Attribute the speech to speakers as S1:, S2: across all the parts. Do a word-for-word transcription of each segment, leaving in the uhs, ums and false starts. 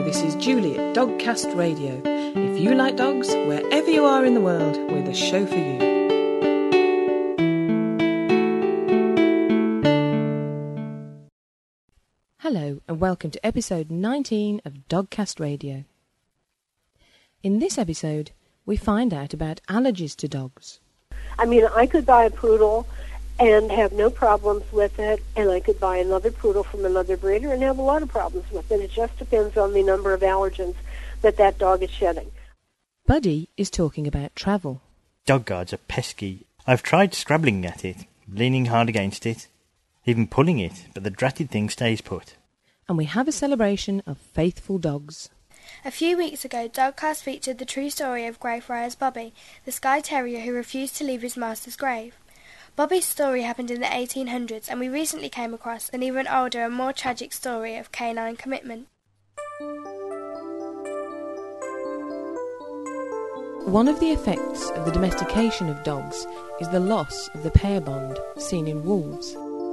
S1: this is Julie at Dogcast Radio. If you like dogs, wherever you are in the world, we're the show for you. Hello and welcome to episode nineteen of Dogcast Radio. In this episode, we find out about allergies to dogs.
S2: I mean, I could buy a poodle and have no problems with it, and I could buy another poodle from another breeder and have a lot of problems with it. It just depends on the number of allergens that that dog is shedding.
S1: Buddy is talking about travel.
S3: Dog guards are pesky. I've tried scrabbling at it, leaning hard against it, even pulling it, but the dratted thing stays put.
S1: And we have a celebration of faithful dogs.
S4: A few weeks ago, Dogcast featured the true story of Greyfriars Bobby, the Skye Terrier who refused to leave his master's grave. Bobby's story happened in the eighteen hundreds, and we recently came across an even older and more tragic story of canine commitment.
S1: One of the effects of the domestication of dogs is the loss of the pair bond seen in wolves.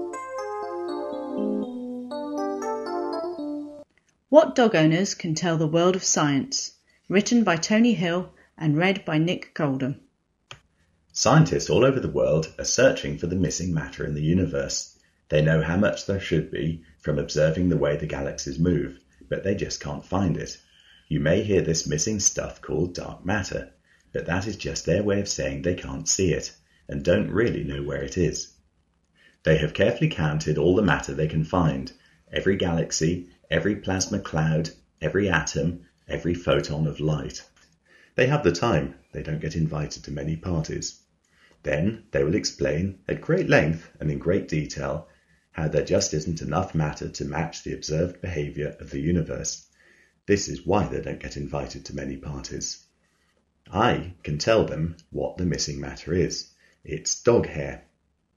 S5: What dog owners can tell the world of science, written by Tony Hill and read by Nick Goldham.
S6: Scientists all over the world are searching for the missing matter in the universe. They know how much there should be from observing the way the galaxies move, but they just can't find it. You may hear this missing stuff called dark matter, but that is just their way of saying they can't see it and don't really know where it is. They have carefully counted all the matter they can find, every galaxy, every plasma cloud, every atom, every photon of light. They have the time, they don't get invited to many parties. Then they will explain at great length and in great detail how there just isn't enough matter to match the observed behaviour of the universe. This is why they don't get invited to many parties. I can tell them what the missing matter is. It's dog hair.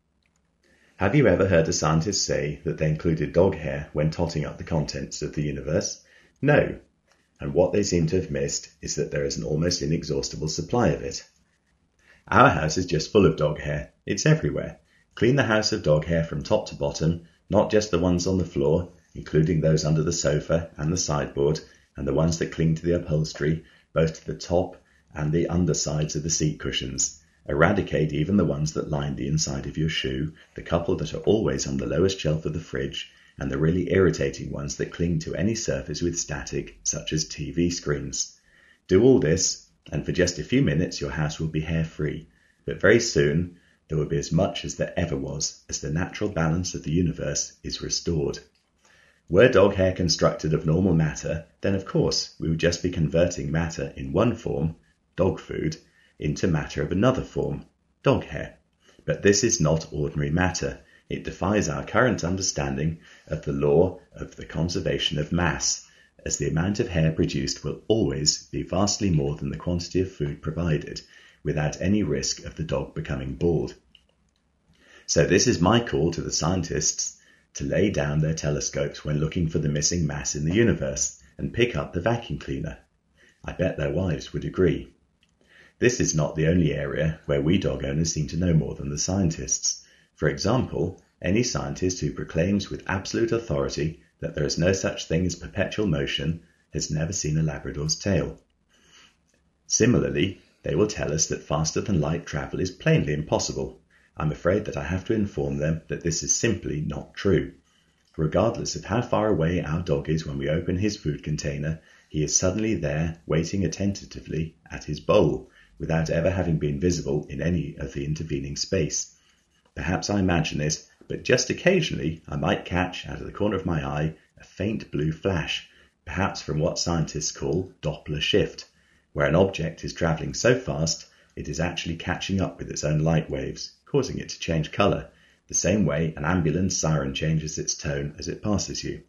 S6: Have you ever heard a scientist say that they included dog hair when totting up the contents of the universe? No. And what they seem to have missed is that there is an almost inexhaustible supply of it. Our house is just full of dog hair. It's everywhere. Clean the house of dog hair from top to bottom, not just the ones on the floor, including those under the sofa and the sideboard, and the ones that cling to the upholstery, both to the top and the undersides of the seat cushions. Eradicate even the ones that line the inside of your shoe, the couple that are always on the lowest shelf of the fridge, and the really irritating ones that cling to any surface with static, such as T V screens. Do all this, and for just a few minutes your house will be hair-free, but very soon there will be as much as there ever was, as the natural balance of the universe is restored. Were dog hair constructed of normal matter, then of course we would just be converting matter in one form, dog food, into matter of another form, dog hair. But this is not ordinary matter. It defies our current understanding of the law of the conservation of mass, as the amount of hair produced will always be vastly more than the quantity of food provided, without any risk of the dog becoming bald. So this is my call to the scientists to lay down their telescopes when looking for the missing mass in the universe and pick up the vacuum cleaner. I bet their wives would agree. This is not the only area where we dog owners seem to know more than the scientists. For example, any scientist who proclaims with absolute authority that there is no such thing as perpetual motion has never seen a Labrador's tail. Similarly, they will tell us that faster-than-light travel is plainly impossible. I'm afraid that I have to inform them that this is simply not true. Regardless of how far away our dog is when we open his food container, he is suddenly there, waiting attentively at his bowl, without ever having been visible in any of the intervening space. Perhaps I imagine it, but just occasionally I might catch, out of the corner of my eye, a faint blue flash, perhaps from what scientists call Doppler shift, where an object is travelling so fast it is actually catching up with its own light waves, causing it to change colour, the same way an ambulance siren changes its tone as it passes you.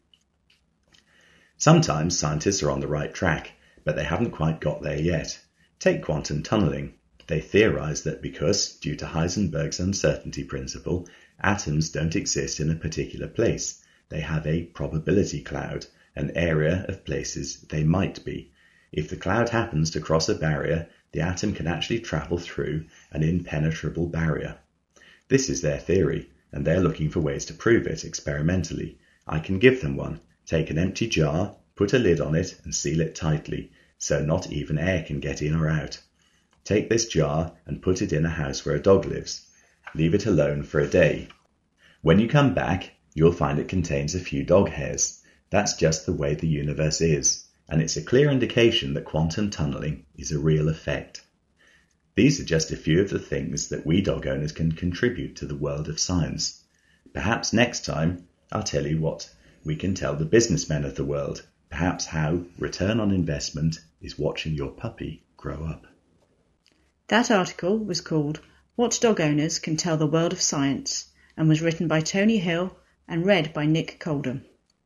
S6: Sometimes scientists are on the right track, but they haven't quite got there yet. Take quantum tunnelling. They theorise that because, due to Heisenberg's uncertainty principle, atoms don't exist in a particular place, they have a probability cloud, an area of places they might be. If the cloud happens to cross a barrier, the atom can actually travel through an impenetrable barrier. This is their theory, and they're looking for ways to prove it experimentally. I can give them one. Take an empty jar, Put a lid on it and seal it tightly, so not even air can get in or out. Take this jar and put it in a house where a dog lives. Leave it alone for a day. When you come back, you'll find it contains a few dog hairs. That's just the way the universe is, and it's a clear indication that quantum tunneling is a real effect. These are just a few of the things that we dog owners can contribute to the world of science. Perhaps next time I'll tell you what we can tell the businessmen of the world, perhaps how return on investment is watching your puppy grow up.
S5: That article was called What Dog Owners Can Tell the World of Science and was written by Tony Hill and read by Nick Coldham.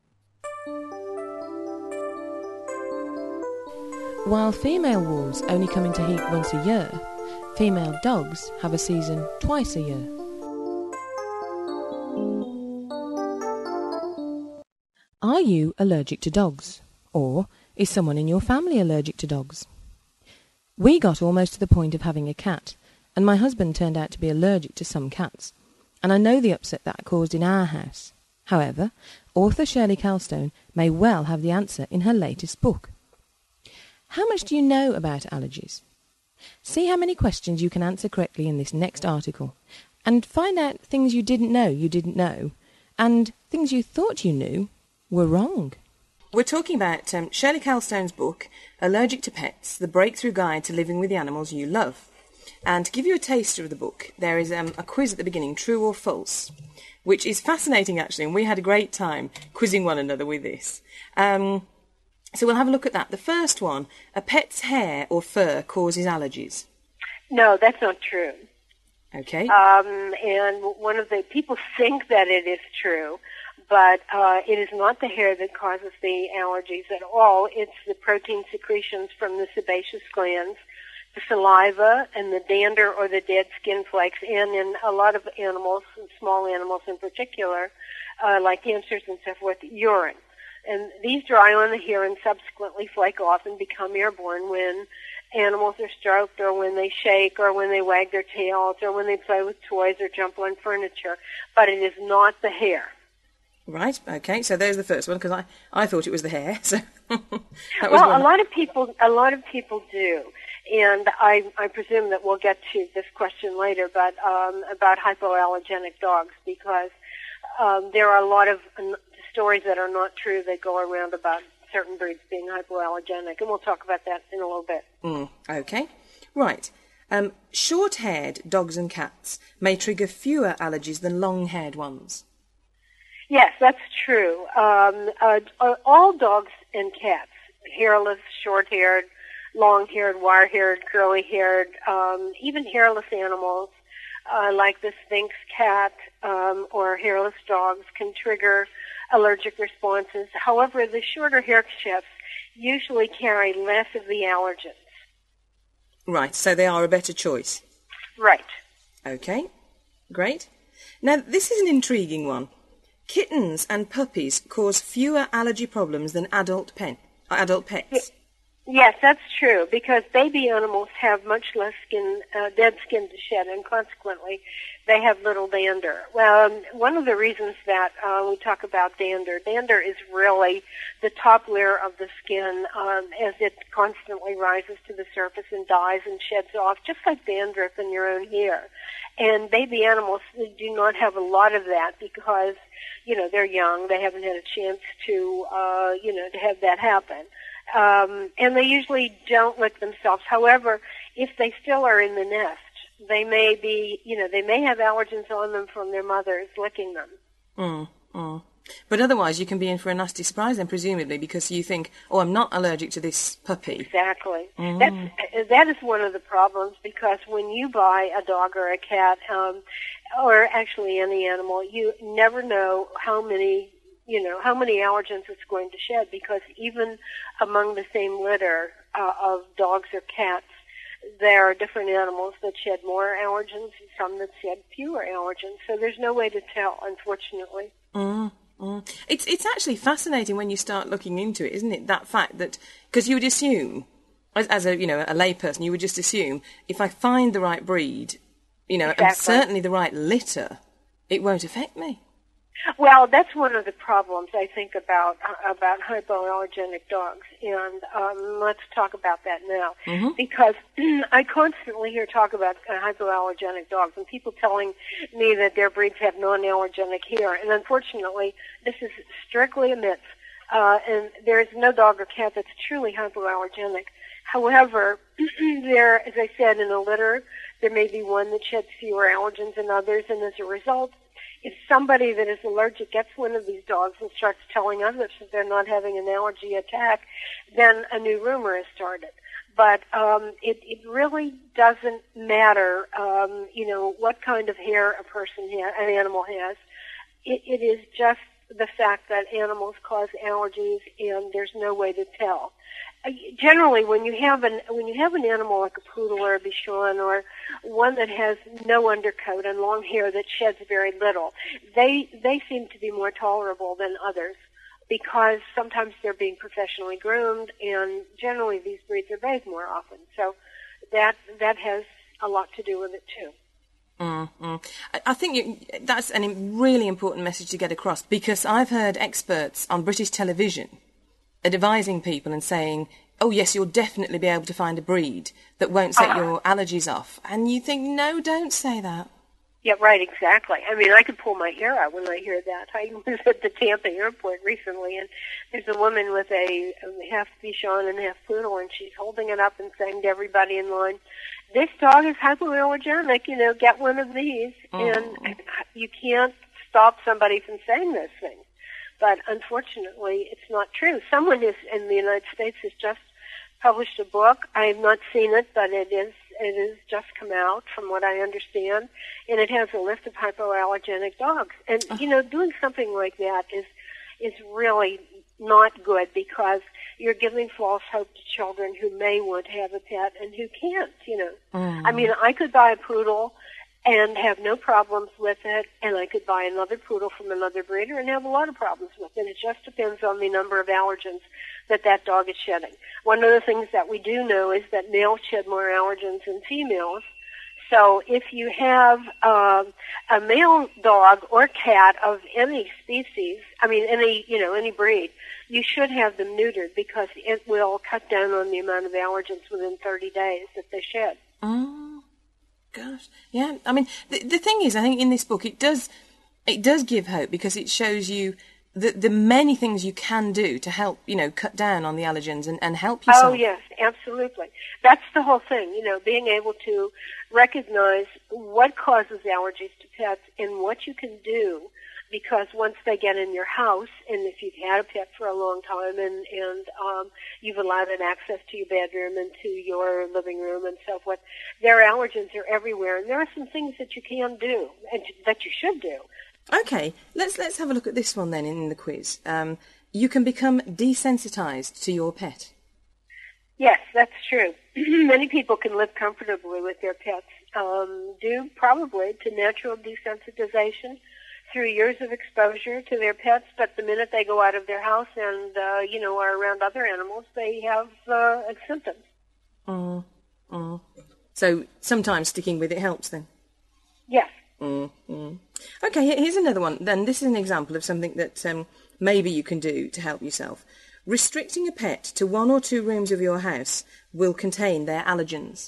S1: While female wolves only come into heat once a year, female dogs have a season twice a year. Are you allergic to dogs? Or is someone in your family allergic to dogs? We got almost to the point of having a cat, and my husband turned out to be allergic to some cats, and I know the upset that caused in our house. However, author Shirley Calstone may well have the answer in her latest book. How much do you know about allergies? See how many questions you can answer correctly in this next article, and find out things you didn't know you didn't know, and things you thought you knew were wrong.
S7: We're talking about um, Shirley Calstone's book, Allergic to Pets, The Breakthrough Guide to Living with the Animals You Love. And to give you a taster of the book, there is um, a quiz at the beginning, true or false, which is fascinating actually, and we had a great time quizzing one another with this. Um, so we'll have a look at that. The first one, a pet's hair or fur causes allergies.
S2: No, that's not true.
S7: Okay.
S2: Um, and one of the people think that it is true, but uh, it is not the hair that causes the allergies at all. It's the protein secretions from the sebaceous glands, the saliva, and the dander or the dead skin flakes, and in a lot of animals, small animals in particular, uh, like hamsters and so forth, urine. And these dry on the hair and subsequently flake off and become airborne when animals are stroked or when they shake or when they wag their tails or when they play with toys or jump on furniture. But it is not the hair.
S7: Right, okay, so there's the first one, because I, I thought it was the hair. So that was
S2: well,
S7: one.
S2: a lot of people, a lot of people do, and I, I presume that we'll get to this question later, but um, about hypoallergenic dogs, because um, there are a lot of uh, stories that are not true that go around about certain breeds being hypoallergenic, and we'll talk about that in a little bit.
S7: Mm, okay, right. Um, short-haired dogs and cats may trigger fewer allergies than long-haired ones.
S2: Yes, that's true. Um, uh, all dogs and cats, hairless, short-haired, long-haired, wire-haired, curly-haired, um, even hairless animals uh, like the Sphinx cat um, or hairless dogs can trigger allergic responses. However, the shorter hair shifts usually carry less of the allergens.
S7: Right, so they are a better choice.
S2: Right.
S7: Okay, great. Now, this is an intriguing one. Kittens and puppies cause fewer allergy problems than adult pen, adult pets.
S2: Yes, that's true, because baby animals have much less skin, uh, dead skin to shed, and consequently, they have little dander. Well, um, one of the reasons that uh, we talk about dander, dander is really the top layer of the skin um, as it constantly rises to the surface and dies and sheds off, just like dandruff in your own hair. And baby animals do not have a lot of that because, you know, they're young, they haven't had a chance to, uh, you know, to have that happen. Um, and they usually don't lick themselves. However, if they still are in the nest, they may be, you know, they may have allergens on them from their mothers licking them.
S7: Mm, mm. But otherwise, you can be in for a nasty surprise then, presumably, because you think, oh, I'm not allergic to this puppy.
S2: Exactly.
S7: Mm.
S2: That's, that is one of the problems, because when you buy a dog or a cat, um, or actually any animal, you never know how many you know, how many allergens it's going to shed, because even among the same litter uh, of dogs or cats, there are different animals that shed more allergens and some that shed fewer allergens. So there's no way to tell, unfortunately.
S7: Mm, mm. It's it's actually fascinating when you start looking into it, isn't it? That fact that, because you would assume, as, as a you know a layperson, you would just assume if I find the right breed, you know,
S2: exactly.
S7: and certainly the right litter, it won't affect me.
S2: Well, that's one of the problems I think about about hypoallergenic dogs, and um, let's talk about that now.
S7: Mm-hmm.
S2: Because I constantly hear talk about uh, hypoallergenic dogs, and people telling me that their breeds have non-allergenic hair, and unfortunately, this is strictly a myth. Uh, and there is no dog or cat that's truly hypoallergenic. However, there, as I said, in a litter, there may be one that sheds fewer allergens than others, and as a result, if somebody that is allergic gets one of these dogs and starts telling others that they're not having an allergy attack, then a new rumor is started. But um, it, it really doesn't matter, um, you know, what kind of hair a person has, an animal has. It, it is just the fact that animals cause allergies, and there's no way to tell. Uh, generally, when you have an when you have an animal like a poodle or a Bichon or one that has no undercoat and long hair that sheds very little, they they seem to be more tolerable than others because sometimes they're being professionally groomed, and generally these breeds are bathed more often. So that that has a lot to do with it too.
S7: Mm-hmm. I think you, that's a really important message to get across, because I've heard experts on British television advising people and saying, oh yes, you'll definitely be able to find a breed that won't set uh-huh. your allergies off. And you think, no, don't say that.
S2: Yeah, right, exactly. I mean, I could pull my hair out when I hear that. I was at the Tampa airport recently, and there's a woman with a, a half Bichon and half poodle, and she's holding it up and saying to everybody in line, this dog is hypoallergenic, you know, get one of these. Mm-hmm. And you can't stop somebody from saying those things. But unfortunately, it's not true. Someone is, in the United States has just published a book. I have not seen it, but it is it has just come out, from what I understand, and it has a list of hypoallergenic dogs. And you know, doing something like that is is really not good, because you're giving false hope to children who may want to have a pet and who can't. You know, mm. I mean, I could buy a poodle and have no problems with it, and I could buy another poodle from another breeder and have a lot of problems with it. It just depends on the number of allergens that that dog is shedding. One of the things that we do know is that males shed more allergens than females. So if you have um, a male dog or cat of any species, I mean any you know any breed, you should have them neutered, because it will cut down on the amount of allergens within thirty days that they shed.
S7: Mm. Gosh, yeah. I mean, the the thing is, I think in this book it does it does give hope, because it shows you the the many things you can do to help, you know, cut down on the allergens and, and help yourself.
S2: Oh yes, absolutely. That's the whole thing. You know, being able to recognize what causes allergies to pets and what you can do. Because once they get in your house, and if you've had a pet for a long time, and, and um, you've allowed it access to your bedroom and to your living room and so forth, their allergens are everywhere. And there are some things that you can do, and that you should do.
S7: Okay, let's let's have a look at this one then in the quiz. Um, you can become desensitized to your pet.
S2: Yes, that's true. Many people can live comfortably with their pets, um, due probably to natural desensitization through years of exposure to their pets, but the minute they go out of their house and, uh, you know, are around other animals, they have uh, symptoms.
S7: Mm, mm. So sometimes sticking with it helps then?
S2: Yes.
S7: Mm, mm. Okay, here's another one. Then this is an example of something that um, maybe you can do to help yourself. Restricting a pet to one or two rooms of your house will contain their allergens.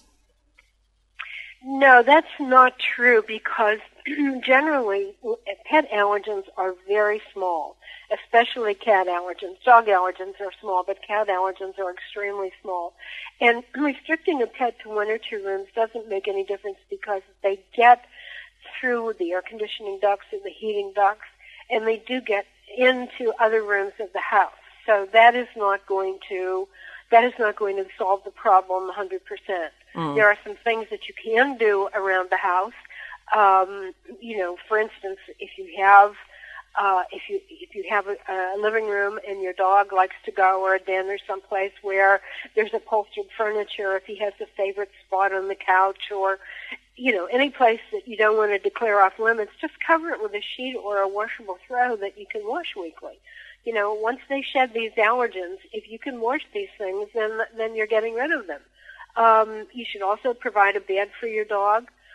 S2: No, that's not true, because generally pet allergens are very small, especially cat allergens. Dog allergens are small, but cat allergens are extremely small. And restricting a pet to one or two rooms doesn't make any difference, because they get through the air conditioning ducts and the heating ducts, and they do get into other rooms of the house. So that is not going to that is not going to solve the problem one hundred percent. Mm. There are some things that you can do around the house. Um, you know, for instance, if you have uh, if you if you have a, a living room and your dog likes to go, or a den or someplace where there's upholstered furniture, if he has a favorite spot on the couch, or you know, any place that you don't want to declare off limits, just cover it with a sheet or a washable throw that you can wash weekly. You know, once they shed these allergens, if you can wash these things, then then you're getting rid of them. Um, you should also provide a bed for your dog,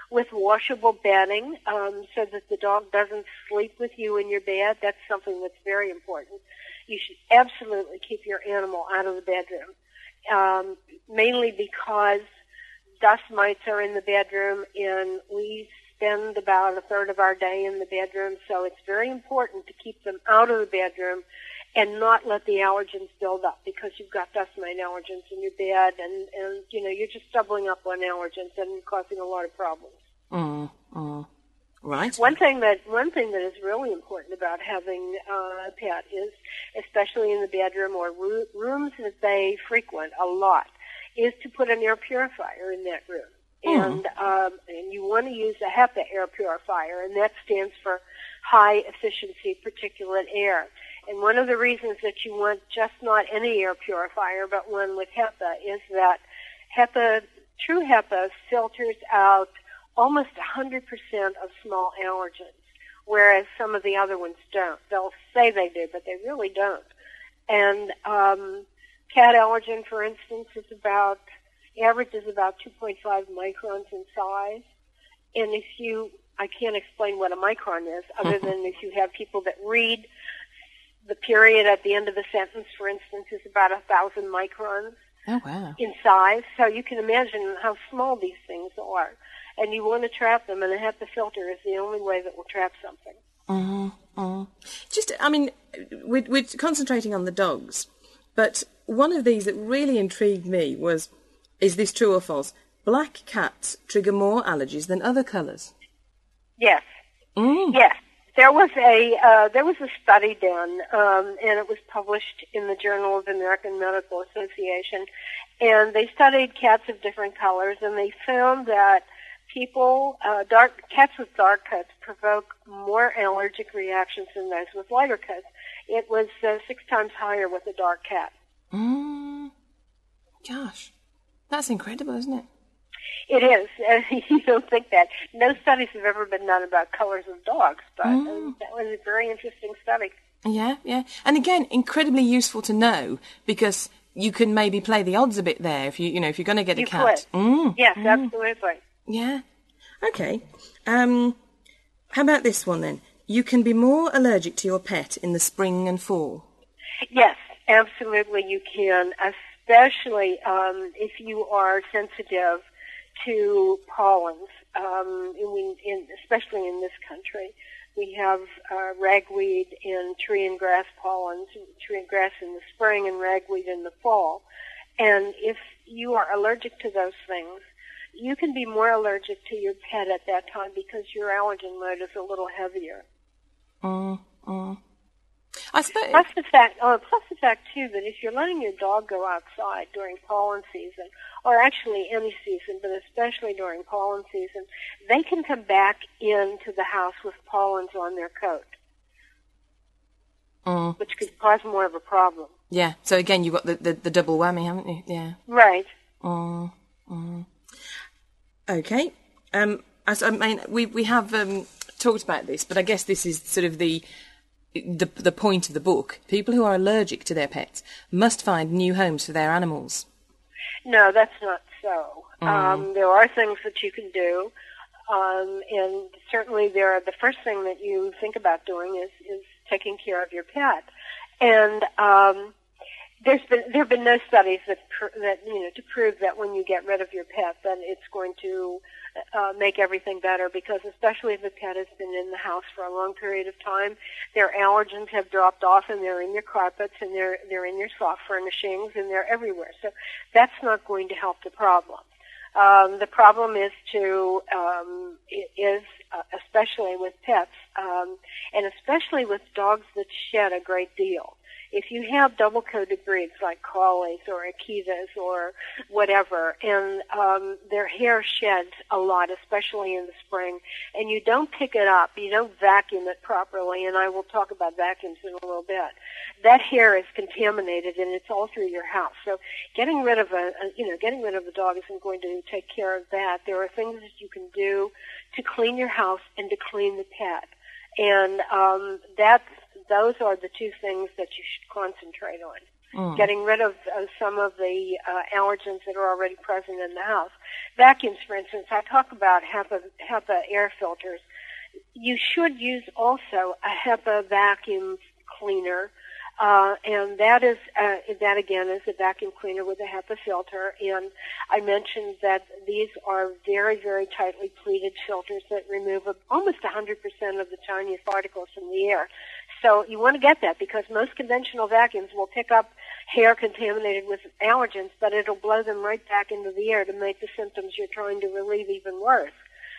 S2: with washable bedding, um, so that the dog doesn't sleep with you in your bed. That's something that's very important. You should absolutely keep your animal out of the bedroom, um, mainly because dust mites are in the bedroom, and we spend about a third of our day in the bedroom, so it's very important to keep them out of the bedroom and not let the allergens build up, because you've got dust mite allergens in your bed, and, and you know, you're just doubling up on allergens and causing a lot of problems.
S7: Mm, mm. Right.
S2: One thing that one thing that is really important about having uh, a pet is, especially in the bedroom or roo- rooms that they frequent a lot, is to put an air purifier in that room. Mm. And um, and you want to use a HEPA air purifier, and that stands for high efficiency particulate air. And one of the reasons that you want just not any air purifier, but one with HEPA, is that HEPA, true HEPA, filters out almost one hundred percent of small allergens, whereas some of the other ones don't. They'll say they do, but they really don't. And um, cat allergen, for instance, is about, average is about two point five microns in size. And if you, I can't explain what a micron is, other than if you have people that read the period at the end of the sentence, for instance, is about a thousand microns.
S7: Oh, wow.
S2: In size. So you can imagine how small these things are. And you want to trap them, and a HEPA filter is the only way that will trap something.
S7: Mm-hmm. Mm. Just, I mean, we're, we're concentrating on the dogs, but one of these that really intrigued me was, is this true or false? Black cats trigger more allergies than other colours.
S2: Yes.
S7: Mm.
S2: Yes. There was a uh, there was a study done, um, and it was published in the Journal of the American Medical Association, and they studied cats of different colors, and they found that people, uh, dark cats with dark coats provoke more allergic reactions than those with lighter coats. It was uh, six times higher with a dark cat.
S7: Mm. Gosh, that's incredible, isn't it?
S2: It is. Uh, you don't think that. No studies have ever been done about colors of dogs, but
S7: Mm.
S2: uh, that was a very interesting study.
S7: Yeah, yeah. And again, incredibly useful to know, because you can maybe play the odds a bit there if you, you know, if you're going to get a
S2: You
S7: cat.
S2: could.
S7: Mm.
S2: Yes,
S7: Mm.
S2: absolutely.
S7: Yeah. Okay. Um, how about this one then? You can be more allergic to your pet in the spring and fall.
S2: Yes, absolutely you can, especially um, if you are sensitive to pollens, um, in, in, especially in this country. We have uh, ragweed and tree and grass pollens, tree and grass in the spring and ragweed in the fall. And if you are allergic to those things, you can be more allergic to your pet at that time because your allergen load is a little heavier.
S7: Mm, mm. I suppose.
S2: Plus the fact, oh, plus the fact too that if you're letting your dog go outside during pollen season, or actually any season, but especially during pollen season, they can come back into the house with pollens on their coat,
S7: Mm.
S2: which could cause more of a problem.
S7: Yeah. So again, you've got the, the, the double whammy, haven't you? Yeah.
S2: Right.
S7: Mm, mm. Okay. Um, as, I mean, we we have um, talked about this, but I guess this is sort of the, the the point of the book. People who are allergic to their pets must find new homes for their animals.
S2: No, that's not so.
S7: Mm.
S2: Um, there are things that you can do, um, and certainly there are, the first thing that you think about doing is, is taking care of your pet. And um, there's been there have been no studies that pr- that you know to prove that when you get rid of your pet, then it's going to uh, make everything better. Because especially if the pet has been in the house for a long period of time, their allergens have dropped off, and they're in your carpets, and they're they're in your soft furnishings, and they're everywhere. So that's not going to help the problem. Um, the problem is to um, is uh, especially with pets, um, and especially with dogs that shed a great deal. If you have double-coated breeds like Collies or Akitas or whatever, and um, their hair sheds a lot, especially in the spring, and you don't pick it up, you don't vacuum it properly, and I will talk about vacuums in a little bit, that hair is contaminated and it's all through your house. So getting rid of a, a you know, getting rid of a dog isn't going to take care of that. There are things that you can do to clean your house and to clean the pet, and um, that's those are the two things that you should concentrate on. mm. getting rid of uh, some of the uh, allergens that are already present in the house. Vacuums, for instance, I talk about HEPA, HEPA air filters. You should use also a HEPA vacuum cleaner, uh, and that is uh, that again is a vacuum cleaner with a HEPA filter. And I mentioned that these are very, very tightly pleated filters that remove almost one hundred percent of the tiniest particles from the air. So you want to get that because most conventional vacuums will pick up hair contaminated with allergens, but it'll blow them right back into the air to make the symptoms you're trying to relieve even worse.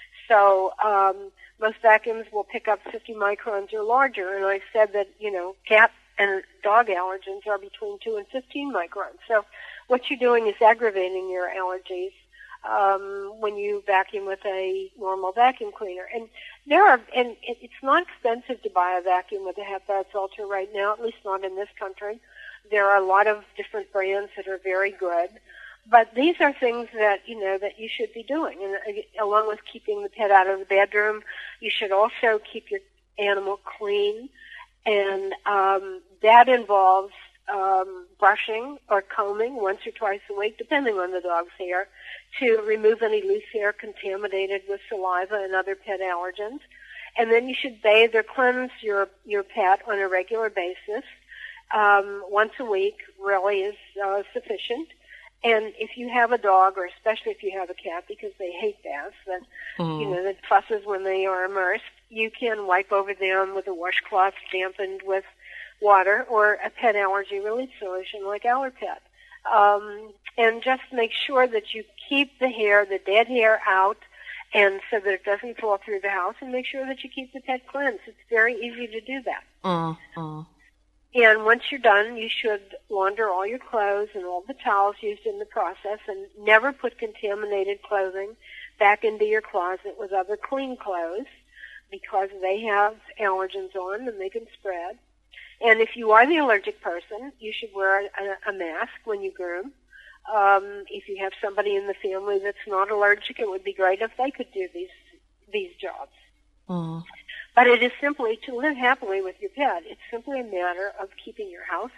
S2: So um, most vacuums will pick up fifty microns or larger, and I've said that, you know, cat and dog allergens are between two and fifteen microns. So what you're doing is aggravating your allergies um, when you vacuum with a normal vacuum cleaner. And there are, and it's not expensive to buy a vacuum with a HEPA filter right now, at least not in this country. There are a lot of different brands that are very good. But these are things that, you know, that you should be doing. And uh, along with keeping the pet out of the bedroom, you should also keep your animal clean. And um, that involves um, brushing or combing once or twice a week, depending on the dog's hair, to remove any loose hair contaminated with saliva and other pet allergens. And then you should bathe or cleanse your, your pet on a regular basis. Um, once a week really is uh, sufficient. And if you have a dog, or especially if you have a cat, because they hate baths, that mm. you know, that fusses when they are immersed, you can wipe over them with a washcloth dampened with water or a pet allergy relief solution like Allerpet. Um, and just make sure that you keep the hair, the dead hair, out, and so that it doesn't fall through the house, and make sure that you keep the pet cleansed. It's very easy to do that.
S7: Mm. Mm.
S2: And once you're done, you should launder all your clothes and all the towels used in the process, and never put contaminated clothing back into your closet with other clean clothes, because they have allergens on and they can spread. And if you are the allergic person, you should wear a, a mask when you groom. Um, if you have somebody in the family that's not allergic, it would be great if they could do these these jobs.
S7: Mm.
S2: But it is simply to live happily with your pet. It's simply a matter of keeping your house,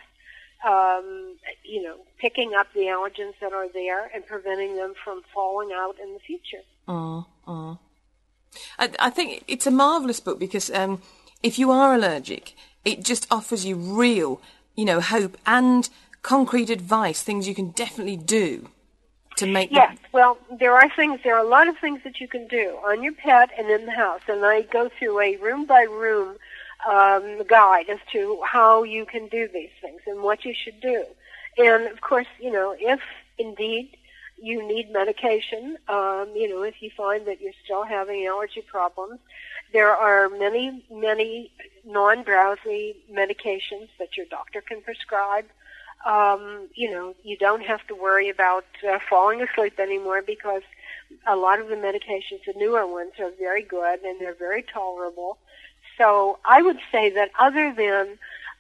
S2: um, you know, picking up the allergens that are there and preventing them from falling out in the future.
S7: Mm, mm. I, I think it's a marvellous book because um, if you are allergic, it just offers you real, you know, hope and concrete advice, things you can definitely do to make.
S2: Yes, well, there are things, there are a lot of things that you can do on your pet and in the house, and I go through a room-by-room um, guide as to how you can do these things and what you should do. And, of course, you know, if indeed you need medication, um, you know, if you find that you're still having allergy problems, there are many, many non-drowsy medications that your doctor can prescribe. Um, you know, you don't have to worry about uh, falling asleep anymore because a lot of the medications, the newer ones, are very good and they're very tolerable. So I would say that other than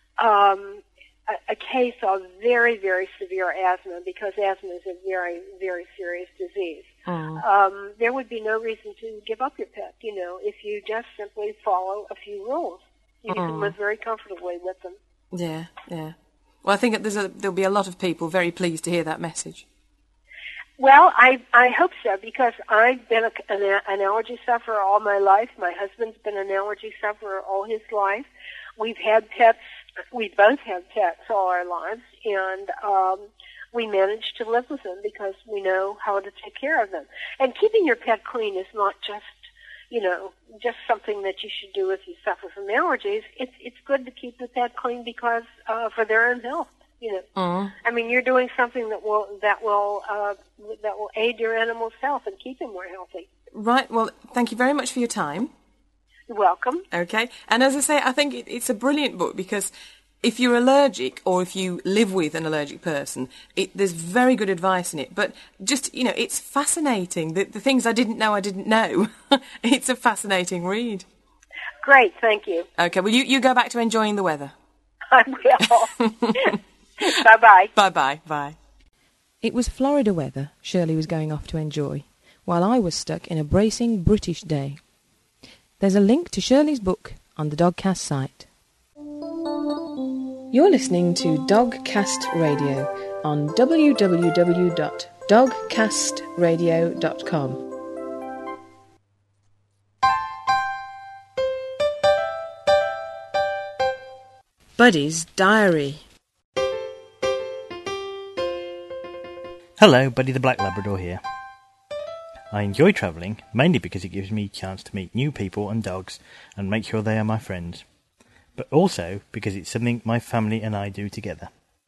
S2: um, a, a case of very, very severe asthma, because asthma is a very, very serious disease, mm. um, there would be no reason to give up your pet, you know, if you just simply follow a few rules. You mm. can live very comfortably with them.
S7: Yeah, yeah. Well, I think there's a, there'll be a lot of people very pleased to hear that message.
S2: Well, I I hope so, because I've been a, an, an allergy sufferer all my life. My husband's been an allergy sufferer all his life. We've had pets. We both had pets all our lives, and um, we managed to live with them because we know how to take care of them. And keeping your pet clean is not just, you know, just something that you should do if you suffer from allergies. It's it's good to keep the pet clean because uh, for their own health, you know.
S7: Mm.
S2: I mean, you're doing something that will that will uh, that will aid your animal's health and keep him more healthy.
S7: Right. Well, thank you very much for your time.
S2: You're welcome.
S7: Okay. And as I say, I think it, it's a brilliant book because if you're allergic or if you live with an allergic person, it, there's very good advice in it. But just, you know, it's fascinating. The, the things I didn't know I didn't know. It's a fascinating read.
S2: Great, thank you.
S7: Okay, well, you, you go back to enjoying the weather.
S2: I will. Bye-bye.
S7: Bye-bye. Bye.
S1: It was Florida weather Shirley was going off to enjoy, while I was stuck in a bracing British day. There's a link to Shirley's book on the Dogcast site. You're listening to Dogcast Radio on w w w dot dogcast radio dot com. Buddy's Diary.
S3: Hello, Buddy the Black Labrador here. I enjoy travelling, mainly because it gives me a chance to meet new people and dogs and make sure they are my friends, but also because it's something my family and I do together.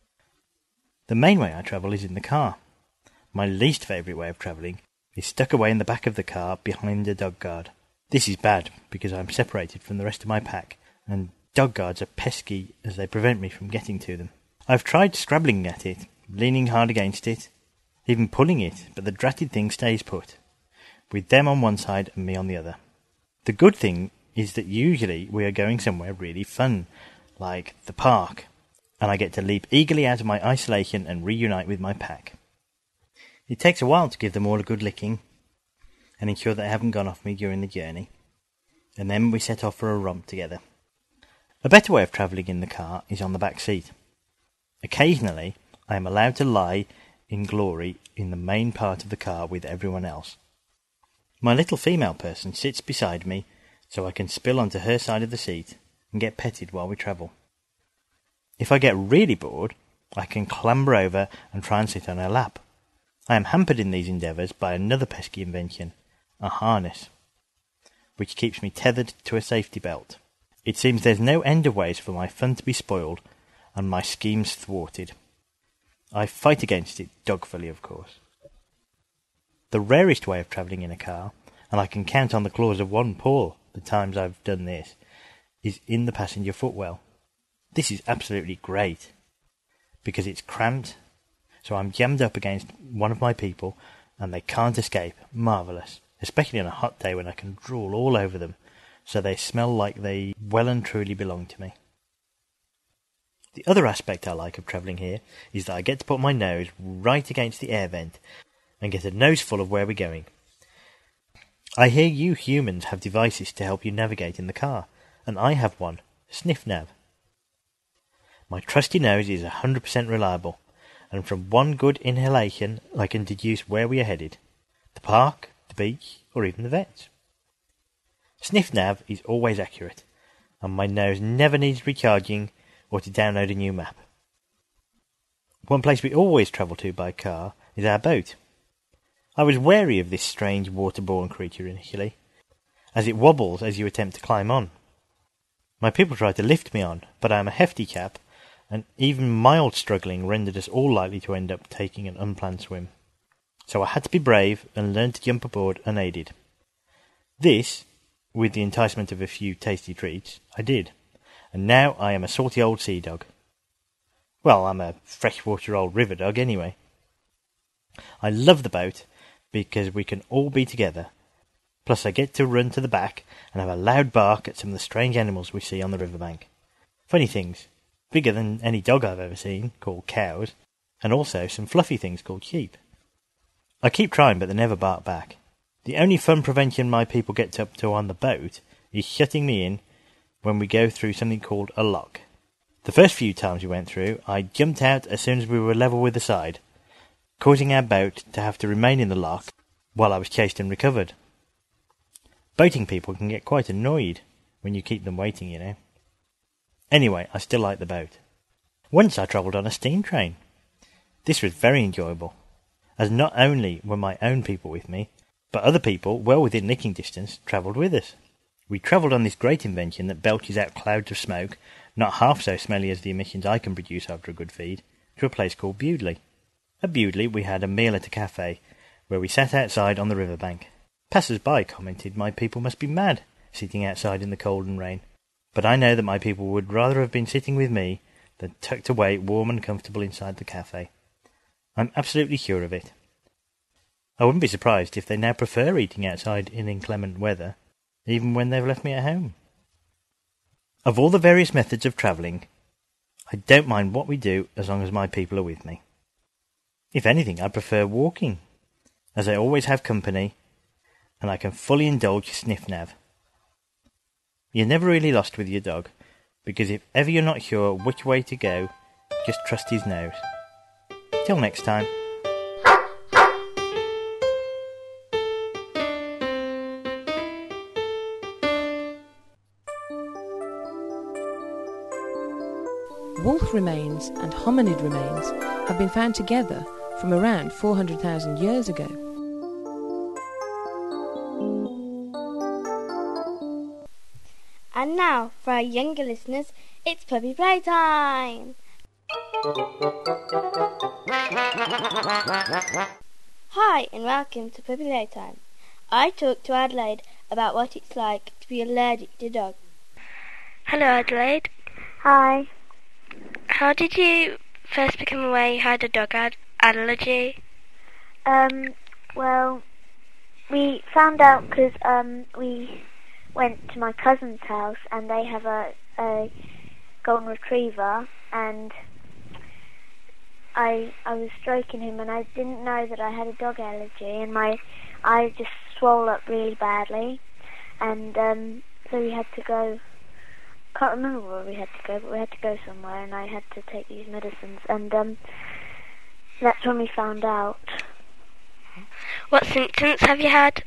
S3: The main way I travel is in the car. My least favourite way of travelling is stuck away in the back of the car behind a dog guard. This is bad because I'm separated from the rest of my pack, and dog guards are pesky as they prevent me from getting to them. I've tried scrabbling at it, leaning hard against it, even pulling it, but the dratted thing stays put, with them on one side and me on the other. The good thing is that usually we are going somewhere really fun, like the park, and I get to leap eagerly out of my isolation and reunite with my pack. It takes a while to give them all a good licking, and ensure they haven't gone off me during the journey, and then we set off for a romp together. A better way of travelling in the car is on the back seat. Occasionally, I am allowed to lie in glory in the main part of the car with everyone else. My little female person sits beside me so I can spill onto her side of the seat and get petted while we travel. If I get really bored, I can clamber over and try and sit on her lap. I am hampered in these endeavours by another pesky invention, a harness, which keeps me tethered to a safety belt. It seems there's no end of ways for my fun to be spoiled and my schemes thwarted. I fight against it, dogfully of course. The rarest way of travelling in a car, and I can count on the claws of one paw the times I've done this, is in the passenger footwell. This is absolutely great, because it's cramped, so I'm jammed up against one of my people, and they can't escape. Marvellous, especially on a hot day when I can drool all over them, so they smell like they well and truly belong to me. The other aspect I like of travelling here is that I get to put my nose right against the air vent and get a nose full of where we're going. I hear you humans have devices to help you navigate in the car, and I have one, SniffNav. My trusty nose is one hundred percent reliable, and from one good inhalation I can deduce where we are headed, the park, the beach, or even the vet. SniffNav is always accurate, and my nose never needs recharging or to download a new map. One place we always travel to by car is our boat. I was wary of this strange waterborne creature initially, as it wobbles as you attempt to climb on. My people tried to lift me on, but I am a hefty chap, and even mild struggling rendered us all likely to end up taking an unplanned swim. So I had to be brave and learn to jump aboard unaided. This, with the enticement of a few tasty treats, I did, and now I am a salty old sea dog. Well, I'm a freshwater old river dog anyway. I love the boat because we can all be together, plus I get to run to the back and have a loud bark at some of the strange animals we see on the riverbank. Funny things, bigger than any dog I've ever seen, called cows, and also some fluffy things called sheep. I keep trying, but they never bark back. The only fun prevention my people get up to on the boat is shutting me in when we go through something called a lock. The first few times we went through, I jumped out as soon as we were level with the side, causing our boat to have to remain in the lock while I was chased and recovered. Boating people can get quite annoyed when you keep them waiting, you know. Anyway, I still like the boat. Once I travelled on a steam train. This was very enjoyable, as not only were my own people with me, but other people, well within licking distance, travelled with us. We travelled on this great invention that belches out clouds of smoke, not half so smelly as the emissions I can produce after a good feed, to a place called Bewdley. At Bewdley we had a meal at a cafe, where we sat outside on the riverbank. Passers-by commented my people must be mad, sitting outside in the cold and rain. But I know that my people would rather have been sitting with me than tucked away warm and comfortable inside the cafe. I'm absolutely sure of it. I wouldn't be surprised if they now prefer eating outside in inclement weather, even when they've left me at home. Of all the various methods of travelling, I don't mind what we do as long as my people are with me. If anything, I prefer walking, as I always have company, and I can fully indulge SniffNav. You're never really lost with your dog, because if ever you're not sure which way to go, just trust his nose. Till next time.
S1: Wolf remains and hominid remains have been found together from around four hundred thousand years ago.
S8: And now, for our younger listeners, it's Puppy Playtime! Hi, and welcome to Puppy Playtime. I talked to Adelaide about what it's like to be allergic to dogs.
S4: Hello, Adelaide.
S9: Hi.
S4: How did you first become aware you had a dog ad- allergy?
S9: Um, well, we found out because um, we went to my cousin's house and they have a, a golden retriever, and I I was stroking him and I didn't know that I had a dog allergy, and my eye just swelled up really badly, and um, so we had to go. Can't remember where we had to go, but we had to go somewhere, and I had to take these medicines, and um, that's when we found out.
S4: What symptoms have you had?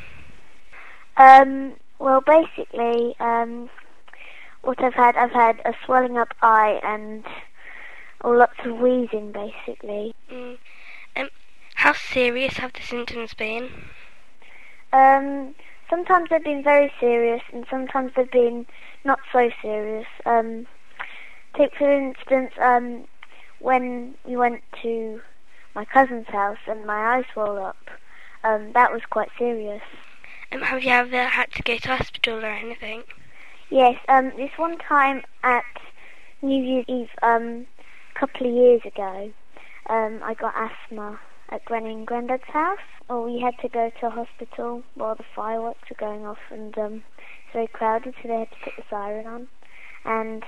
S9: Um, well, basically, um, what I've had, I've had a swelling up eye and oh, lots of wheezing, basically.
S4: Mm. Um, how serious have the symptoms been?
S9: Um, sometimes they've been very serious, and sometimes they've been not so serious. Um, take for instance, um, when we went to my cousin's house and my eye swelled up, um, that was quite serious.
S4: Um, have you ever had to go to hospital or anything?
S9: Yes, um, this one time at New Year's Eve, um, a couple of years ago, um, I got asthma at Granny and Grandad's house. Well, we had to go to a hospital while the fireworks were going off, and um, it's very crowded, so they had to put the siren on. And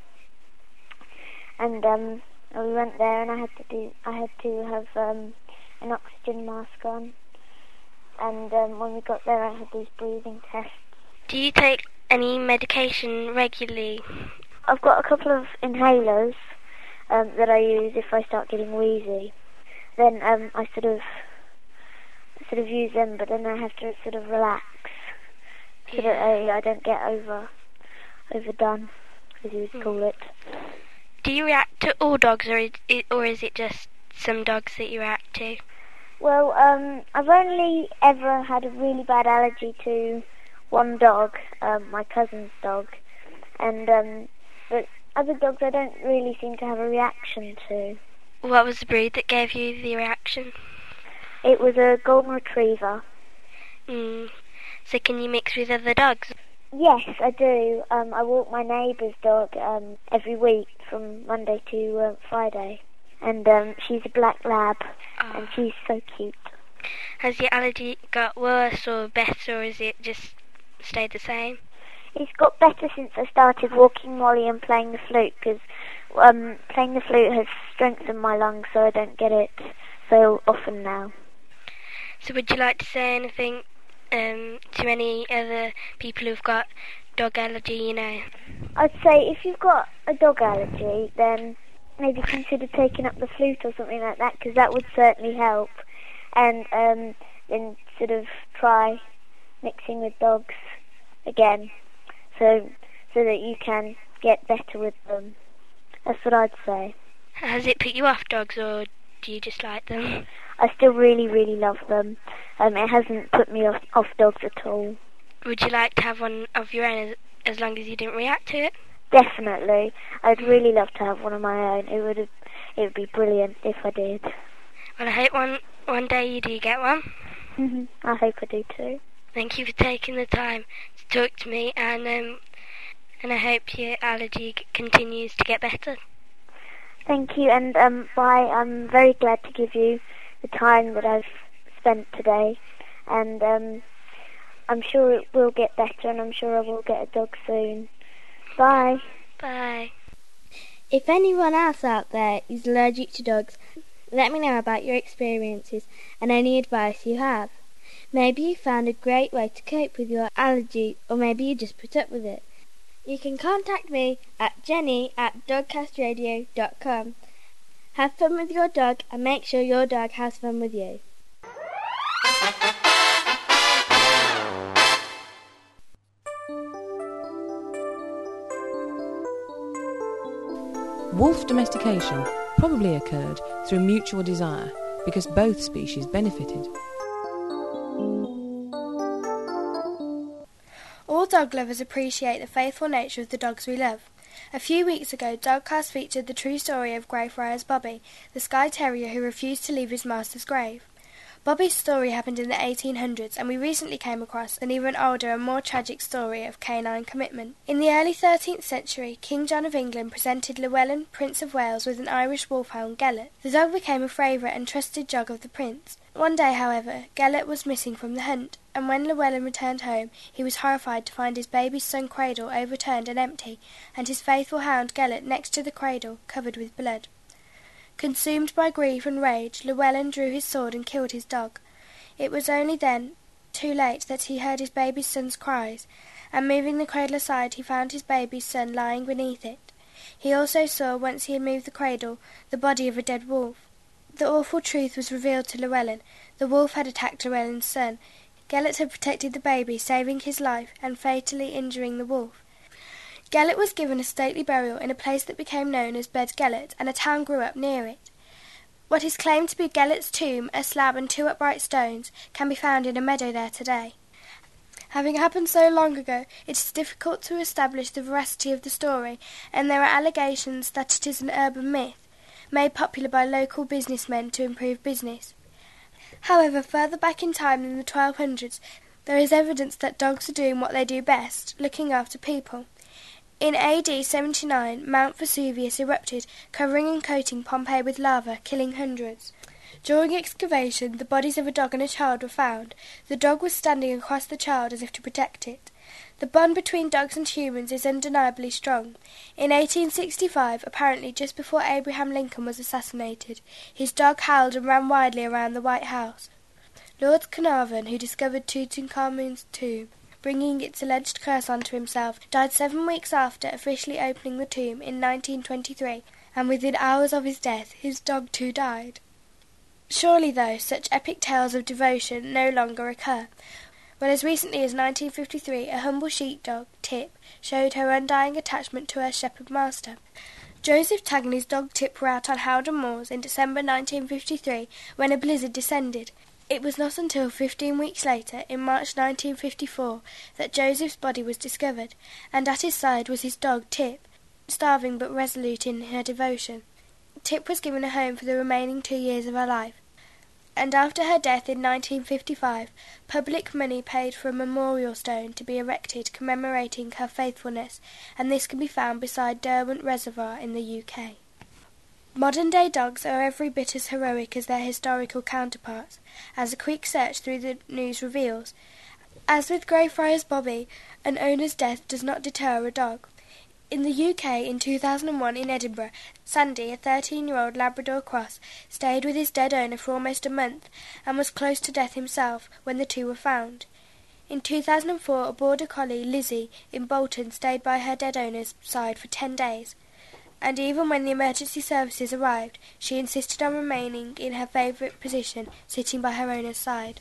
S9: and um, we went there, and I had to do, I had to have um, an oxygen mask on. And um, when we got there, I had these breathing tests.
S4: Do you take any medication regularly?
S9: I've got a couple of inhalers um, that I use if I start getting wheezy. Then um, I sort of sort of use them, but then I have to sort of relax so
S4: Yeah.
S9: that I, I don't get over overdone, as you would
S4: Hmm.
S9: call it.
S4: Do you react to all dogs, or is it, or is it just some dogs that you react to?
S9: Well, um, I've only ever had a really bad allergy to one dog, um, my cousin's dog, and um, but other dogs I don't really seem to have a reaction to.
S4: What was the breed that gave you the reaction?
S9: It was a golden retriever.
S4: Mm. So can you mix with other dogs?
S9: Yes, I do. Um, I walk my neighbour's dog um, every week from Monday to uh, Friday, and um, she's a black lab,
S4: Oh.
S9: and she's so cute.
S4: Has your allergy got worse or better, or is it just stayed the same?
S9: It's got better since I started walking Molly and playing the flute, because um, playing the flute has strengthened my lungs, so I don't get it so often now.
S4: So would you like to say anything um, to any other people who've got dog allergy, you know?
S9: I'd say if you've got a dog allergy, then maybe consider taking up the flute or something like that, because that would certainly help. And um, then sort of try mixing with dogs again, so so that you can get better with them. That's what I'd say.
S4: Has it put you off dogs, or do you just like them?
S9: I still really, really love them. Um, it hasn't put me off, off dogs at all.
S4: Would you like to have one of your own as, as long as you didn't react to it?
S9: Definitely. I'd really love to have one of my own. It would have, it would be brilliant if I did.
S4: Well, I hope one, one day you do get one.
S9: I hope I do too.
S4: Thank you for taking the time to talk to me, and um, and I hope your allergy c- continues to get better.
S9: Thank you, and um, bye. I'm very glad to give you the time that I've spent today, and um, I'm sure it will get better, and I'm sure I will get a dog soon. Bye.
S4: Bye.
S8: If anyone else out there is allergic to dogs, let me know about your experiences and any advice you have. Maybe you found a great way to cope with your allergy, or maybe you just put up with it. You can contact me at jenny at dogcastradio dot com. Have fun with your dog and make sure your dog has fun with you.
S1: Wolf domestication probably occurred through mutual desire because both species benefited.
S4: All dog lovers appreciate the faithful nature of the dogs we love. A few weeks ago, Dogcast featured the true story of Greyfriars Bobby, the Skye Terrier who refused to leave his master's grave. Bobby's story happened in the eighteen hundreds, and we recently came across an even older and more tragic story of canine commitment. In the early thirteenth century, King John of England presented Llewellyn, Prince of Wales, with an Irish wolfhound, Gelert. The dog became a favourite and trusted dog of the prince. One day, however, Gelert was missing from the hunt, and when Llewellyn returned home, he was horrified to find his baby son cradle overturned and empty, and his faithful hound Gelert next to the cradle, covered with blood. Consumed by grief and rage, Llewellyn drew his sword and killed his dog. It was only then, too late, that he heard his baby son's cries, and moving the cradle aside, he found his baby son lying beneath it. He also saw, once he had moved the cradle, the body of a dead wolf. The awful truth was revealed to Llewellyn. The wolf had attacked Llewellyn's son. Gelert had protected the baby, saving his life and fatally injuring the wolf. Gelert was given a stately burial in a place that became known as Bed Gelert, and a town grew up near it. What is claimed to be Gelert's tomb, a slab and two upright stones, can be found in a meadow there today. Having happened so long ago, it is difficult to establish the veracity of the story, and there are allegations that it is an urban myth, made popular by local businessmen to improve business. However, further back in time than the twelve hundreds, there is evidence that dogs are doing what they do best, looking after people. In A D seventy-nine, Mount Vesuvius erupted, covering and coating Pompeii with lava, killing hundreds. During excavation, the bodies of a dog and a child were found. The dog was standing across the child as if to protect it. The bond between dogs and humans is undeniably strong. In eighteen sixty-five, apparently just before Abraham Lincoln was assassinated, his dog howled and ran widely around the White House. Lord Carnarvon, who discovered Tutankhamun's tomb, bringing its alleged curse onto himself, died seven weeks after officially opening the tomb in nineteen twenty-three, and within hours of his death his dog too died. Surely, though, such epic tales of devotion no longer occur. When as recently as nineteen fifty-three a humble sheepdog, Tip, showed her undying attachment to her shepherd master. Joseph Tagney's dog Tip were out on Howden Moors in December nineteen fifty-three when a blizzard descended. It was not until fifteen weeks later, in March nineteen fifty-four, that Joseph's body was discovered, and at his side was his dog Tip, starving but resolute in her devotion. Tip was given a home for the remaining two years of her life, and after her death in nineteen fifty-five, public money paid for a memorial stone to be erected commemorating her faithfulness, and this can be found beside Derwent Reservoir in the U K. Modern-day dogs are every bit as heroic as their historical counterparts, as a quick search through the news reveals. As with Greyfriars Bobby, an owner's death does not deter a dog. In the U K, in two thousand one, in Edinburgh, Sandy, a thirteen-year-old Labrador cross, stayed with his dead owner for almost a month, and was close to death himself when the two were found. In two thousand four, a border collie, Lizzie, in Bolton, stayed by her dead owner's side for ten days. And even when the emergency services arrived, she insisted on remaining in her favourite position, sitting by her owner's side.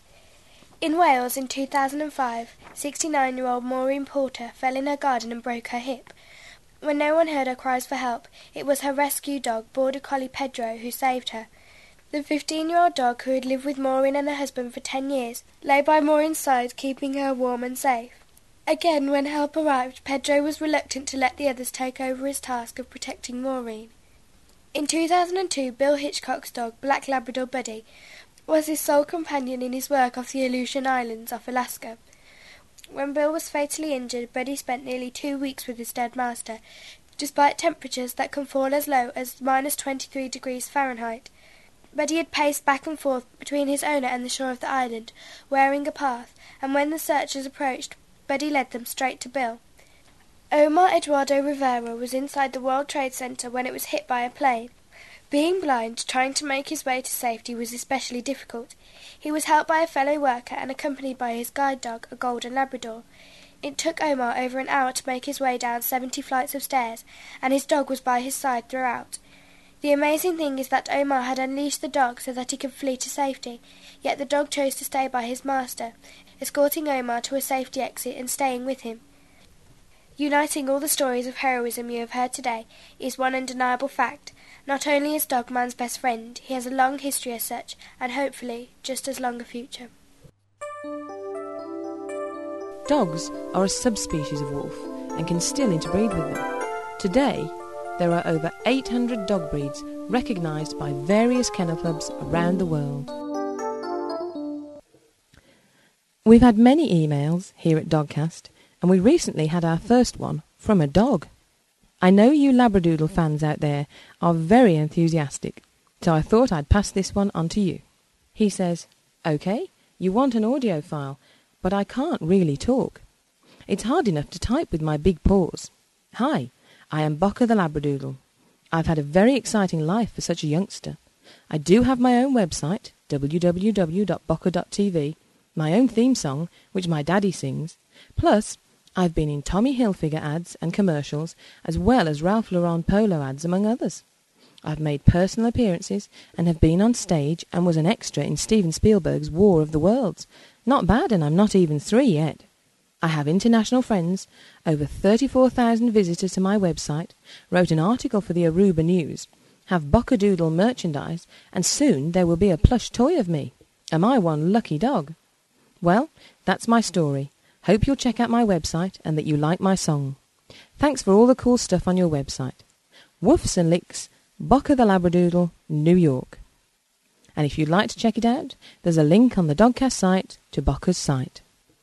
S4: In Wales, in two thousand five, sixty-nine-year-old Maureen Porter fell in her garden and broke her hip. When no one heard her cries for help, it was her rescue dog, Border Collie Pedro, who saved her. The fifteen-year-old dog, who had lived with Maureen and her husband for ten years, lay by Maureen's side, keeping her warm and safe. Again, when help arrived, Pedro was reluctant to let the others take over his task of protecting Maureen. In two thousand two, Bill Hitchcock's dog, Black Labrador Buddy, was his sole companion in his work off the Aleutian Islands off Alaska. When Bill was fatally injured, Buddy spent nearly two weeks with his dead master, despite temperatures that can fall as low as minus twenty-three degrees Fahrenheit. Buddy had paced back and forth between his owner and the shore of the island, wearing a path, and when the searchers approached, Buddy led them straight to Bill. Omar Eduardo Rivera was inside the World Trade Center when it was hit by a plane. Being blind, trying to make his way to safety was especially difficult. He was helped by a fellow worker and accompanied by his guide dog, a golden Labrador. It took Omar over an hour to make his way down seventy flights of stairs, and his dog was by his side throughout. The amazing thing is that Omar had unleashed the dog so that he could flee to safety, yet the dog chose to stay by his master, escorting Omar to a safety exit and staying with him. Uniting all the stories of heroism you have heard today is one undeniable fact. Not only is dog man's best friend, he has a long history as such, and hopefully just as long a future.
S1: Dogs are a subspecies of wolf and can still interbreed with them. Today, there are over eight hundred dog breeds recognised by various kennel clubs around the world. We've had many emails here at Dogcast, and we recently had our first one from a dog. I know you Labradoodle fans out there are very enthusiastic, so I thought I'd pass this one on to you. He says, "OK, you want an audio file, but I can't really talk. It's hard enough to type with my big paws. Hi, I am Bocker the Labradoodle. I've had a very exciting life for such a youngster. I do have my own website, w w w dot bocker dot t v, my own theme song, which my daddy sings, plus I've been in Tommy Hilfiger ads and commercials, as well as Ralph Lauren polo ads, among others. I've made personal appearances and have been on stage and was an extra in Steven Spielberg's War of the Worlds. Not bad, and I'm not even three yet. I have international friends, over thirty-four thousand visitors to my website, wrote an article for the Aruba News, have Bockadoodle merchandise, and soon there will be a plush toy of me. Am I one lucky dog? Well, that's my story. Hope you'll check out my website and that you like my song. Thanks for all the cool stuff on your website. Woofs and licks, Bocker the Labradoodle, New York." And if you'd like to check it out, there's a link on the Dogcast site to Bocker's site.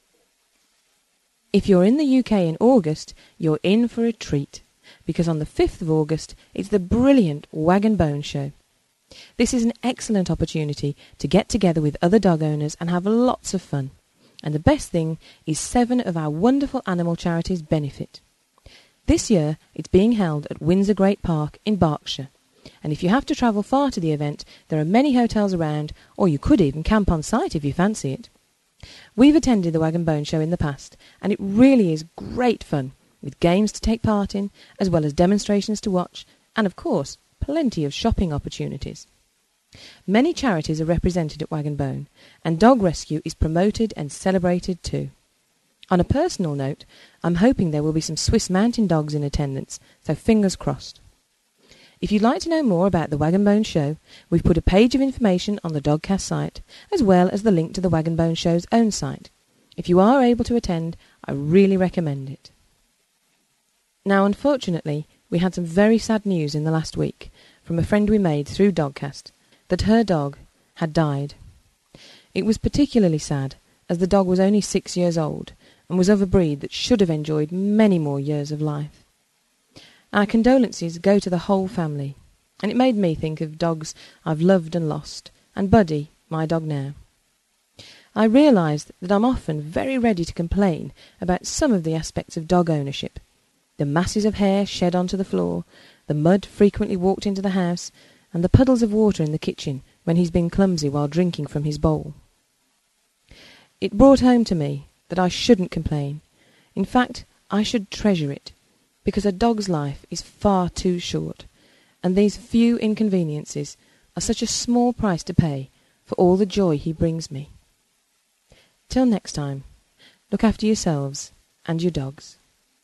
S1: If you're in the U K in August, you're in for a treat, because on the fifth of August, it's the brilliant Wag and Bone Show. This is an excellent opportunity to get together with other dog owners and have lots of fun. And the best thing is seven of our wonderful animal charities benefit. This year, it's being held at Windsor Great Park in Berkshire. And if you have to travel far to the event, there are many hotels around, or you could even camp on site if you fancy it. We've attended the Wag and Bone Show in the past, and it really is great fun, with games to take part in, as well as demonstrations to watch, and of course, plenty of shopping opportunities. Many charities are represented at Wag and Bone, and dog rescue is promoted and celebrated too. On a personal note, I'm hoping there will be some Swiss Mountain Dogs in attendance, so fingers crossed. If you'd like to know more about the Wag and Bone Show, we've put a page of information on the Dogcast site, as well as the link to the Wag and Bone Show's own site. If you are able to attend, I really recommend it. Now, unfortunately, we had some very sad news in the last week from a friend we made through Dogcast, that her dog had died. It was particularly sad, as the dog was only six years old, and was of a breed that should have enjoyed many more years of life. Our condolences go to the whole family, and it made me think of dogs I've loved and lost, and Buddy, my dog now. I realised that I'm often very ready to complain about some of the aspects of dog ownership. The masses of hair shed onto the floor, the mud frequently walked into the house, and the puddles of water in the kitchen when he's been clumsy while drinking from his bowl. It brought home to me that I shouldn't complain. In fact, I should treasure it, because a dog's life is far too short, and these few inconveniences are such a small price to pay for all the joy he brings me. Till next time, look after yourselves and your dogs.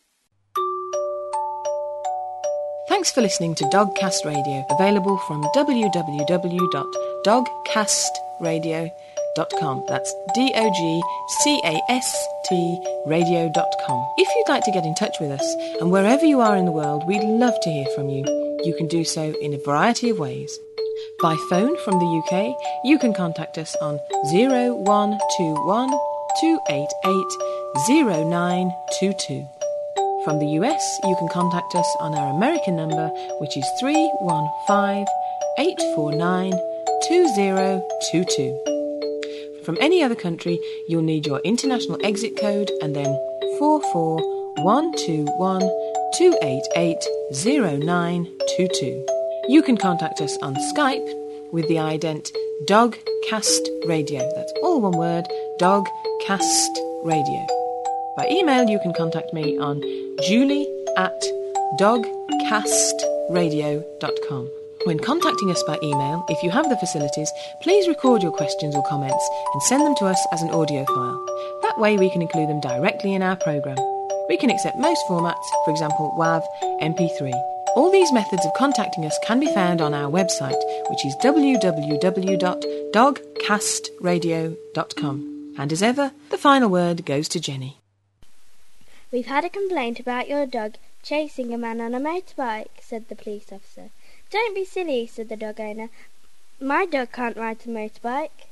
S1: Thanks for listening to Dogcast Radio, available from w w w dot dogcast radio dot com. That's D O G C A S T radio dot com. If you'd like to get in touch with us, and wherever you are in the world, we'd love to hear from you. You can do so in a variety of ways. By phone from the U K, you can contact us on zero one two one two eight eight zero nine two two. From the U S, you can contact us on our American number, which is three one five eight four nine two zero two two. From any other country, you'll need your international exit code and then four four one two one two eight eight zero nine two two. You can contact us on Skype with the ident Dogcast Radio. That's all one word, Dogcast Radio. By email, you can contact me on julie at dogcastradio dot com. When contacting us by email, if you have the facilities, please record your questions or comments and send them to us as an audio file. That way we can include them directly in our programme. We can accept most formats, for example WAV, M P three. All these methods of contacting us can be found on our website, which is w w w dot dogcastradio dot com. And as ever, the final word goes to Jenny.
S8: We've had a complaint about your dog chasing a man on a motorbike, said the police officer. Don't be silly, said the dog owner. My dog can't ride a motorbike.